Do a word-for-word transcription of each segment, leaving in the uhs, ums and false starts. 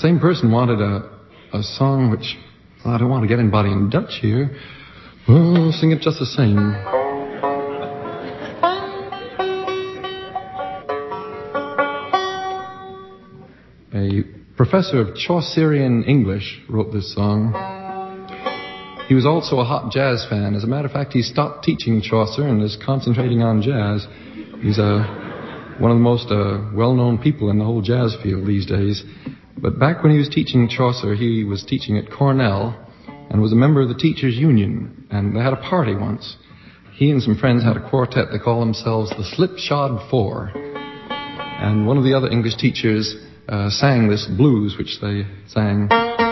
same person wanted a, a song which, well, I don't want to get anybody in Dutch here. Well, I'll sing it just the same. A professor of Chaucerian English wrote this song. He was also a hot jazz fan. As a matter of fact, he stopped teaching Chaucer and is concentrating on jazz. He's a, one of the most uh, well-known people in the whole jazz field these days. But back when he was teaching Chaucer, he was teaching at Cornell and was a member of the Teachers Union. And they had a party once. He and some friends had a quartet. They called themselves the Slipshod Four. And one of the other English teachers uh, sang this blues, which they sang.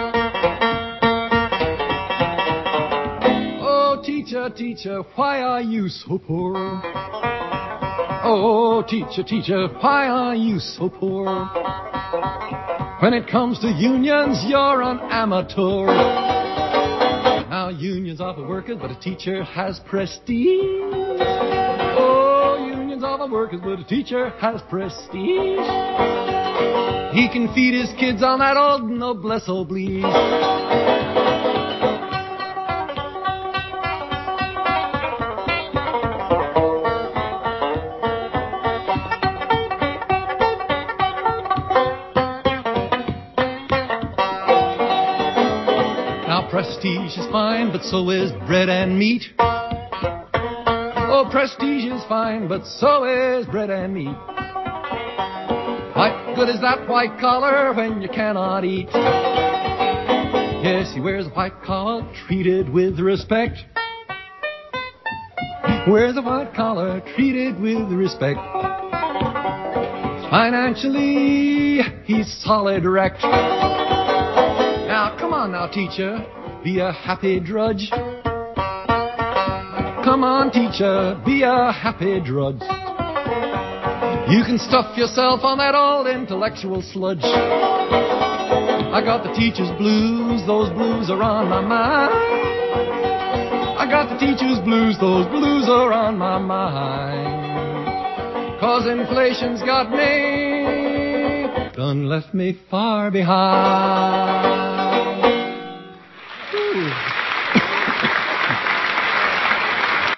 Teacher, teacher, why are you so poor? Oh, teacher, teacher, why are you so poor? When it comes to unions, you're an amateur. Now, unions are for workers, but a teacher has prestige. Oh, unions are for workers, but a teacher has prestige. He can feed his kids on that old noblesse oblige. Prestige is fine, but so is bread and meat. Oh, prestige is fine, but so is bread and meat. What good is that white collar when you cannot eat? Yes, he wears a white collar, treated with respect. Wears a white collar, treated with respect. Financially, he's solid wrecked. Now, come on now, teacher. Be a happy drudge. Come on, teacher, be a happy drudge. You can stuff yourself on that old intellectual sludge. I got the teacher's blues, those blues are on my mind. I got the teacher's blues, those blues are on my mind. 'Cause inflation's got me, done left me far behind. Ooh.